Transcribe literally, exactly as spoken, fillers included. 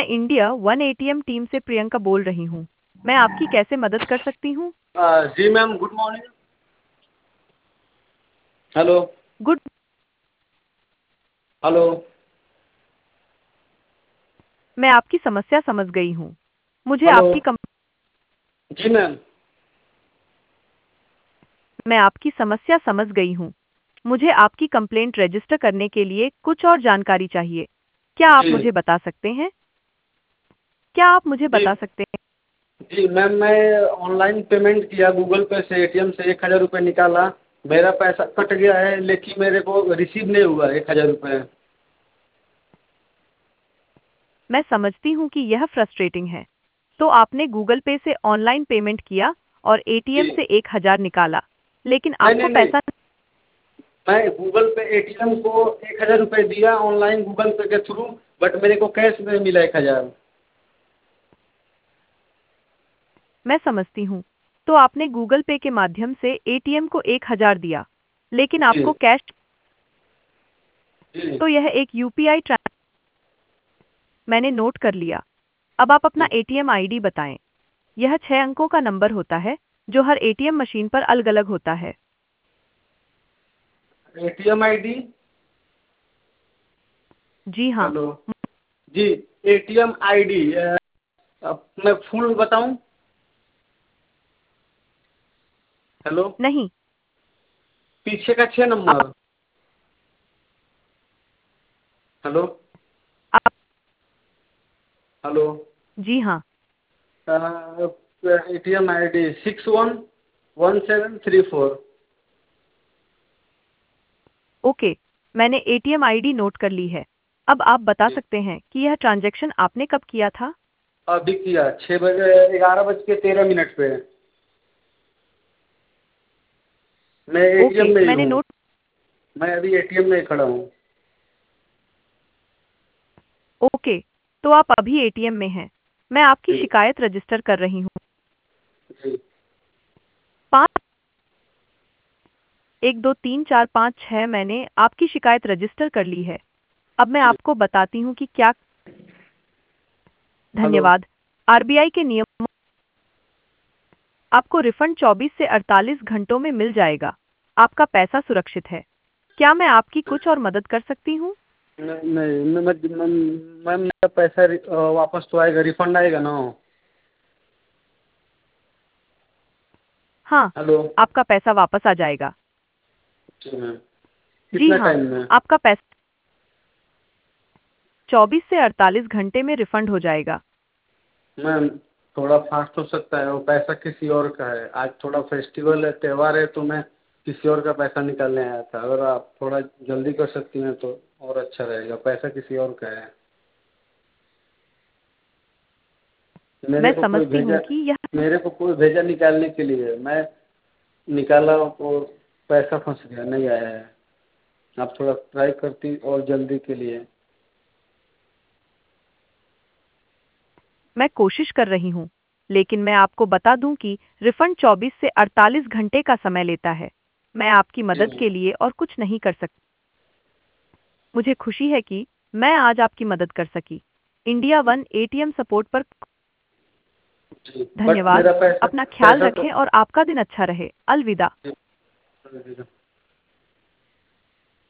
मैं India one ATM team से प्रियंका बोल रही हूँ। मैं आपकी कैसे मदद कर सकती हूँ? अ, जी ma'am, good morning. Hello. Good. Hello. मैं आपकी समस्या समझ गई हूँ। मुझे हेलो। आपकी कम जी मैम। मैं आपकी समस्या समझ गई हूँ। मुझे आपकी कंप्लेंट रजिस्टर करने के लिए कुछ और जानकारी चाहिए। क्या आप जी मुझे बता सकते हैं? क्या आप मुझे जी बता सकते हैं? जी मैम, मैं ऑनलाइन पेमेंट किया गूगल पे से, एटीएम से एक हज़ार रुपये निकाला। मेरा पैसा कट गया है, लेकिन मेरे को रिसीव नहीं हुआ एक हज़ार रुपये। मैं समझती हूँ कि यह फ्रस्ट्रेटिंग है। तो आपने गूगल पे से ऑनलाइन पेमेंट किया और एटीएम जी। से एक हजार निकाला, लेकिन नहीं आपको नहीं नहीं, पैसा मैं गूगल पे एटीएम को एक हज़ार रुपये दिया ऑनलाइन गूगल पे के थ्रू, बट मेरे को कैश में मिला एक हज़ार। मैं समझती हूँ। तो आपने गूगल पे के माध्यम से एटीएम को एक हजार दिया, लेकिन जी आपको कैश जी तो यह एक यूपीआई ट्रांस मैंने नोट कर लिया। अब आप अपना जी। एटीएम आईडी बताएं। यह छह अंकों का नंबर होता है, जो हर एटीएम मशीन पर अलग-अलग होता है। ATM ID. जी हाँ। हेलो। जी। एटीएम आईडी, अब मैं फुल बताऊं? हेलो। नहीं। पीछे का छह आप नंबर। हेलो। आप हेलो। जी हाँ। ATM I D six one one seven three four. Okay. मैंने एटीएम आईडी नोट कर ली है। अब आप बता जी। सकते हैं कि यह ट्रांजैक्शन आपने कब किया था? अभी किया छः बजे, ग्यारह बज के तेरह मिनट पे। मैं एटीएम ओके, में ही मैंने हूँ। नोट मैं अभी एटीएम में ही खड़ा हूँ। ओके, तो आप अभी एटीएम में हैं। मैं आपकी जी शिकायत रजिस्टर कर रही हूँ। जी पाँच एक दो तीन चार पाँच छः मैंने आपकी शिकायत रजिस्टर कर ली है। अब मैं जी। आपको बताती हूँ कि क्या हेलो। धन्यवाद। आरबीआई के नियमों आपको रिफंड चौबीस से अड़तालीस घंटों में मिल जाएगा। आपका पैसा सुरक्षित है। क्या मैं आपकी कुछ और मदद कर सकती हूँ? नहीं नहीं, मैं मैं- मैं- मैम मेरा पैसा रि- अ, वापस तो आएगा, रिफंड आएगा ना? हाँ, हेलो। आपका पैसा वापस आ जाएगा। जी मैम। जी कितना हाँ, टाइम में? आपका पैसा चौबीस से अड़तालीस घंटे में रिफंड हो जाएगा। मैम थोड़ा फास्ट हो सकता है, वो पैसा किसी और का है। आज थोड़ा फेस्टिवल है, त्यौहार है, तो मैं किसी और का पैसा निकालने आया था। अगर आप थोड़ा जल्दी कर सकती हैं तो और अच्छा रहेगा। पैसा किसी और का है। मेरे मैं को कोई समझती भेजा हूँ कि यह मेरे को कोई भेजा निकालने के लिए। मैं निकाला और पैसा फंस गया, नहीं आया है। आप थोड़ा ट्राई करती और जल्दी के लिए। मैं कोशिश कर रही हूँ, लेकिन मैं आपको बता दूं कि रिफंड चौबीस से अड़तालीस घंटे का समय लेता है। मैं आपकी जी मदद के लिए और कुछ नहीं कर सकती। मुझे खुशी है कि मैं आज आपकी मदद कर सकी। इंडिया वन एटीएम सपोर्ट पर जी, बट धन्यवाद। मेरा पैसा अपना ख्याल पैसा तो रखें और आपका दिन अच्छा रहे। अलविदा। जी।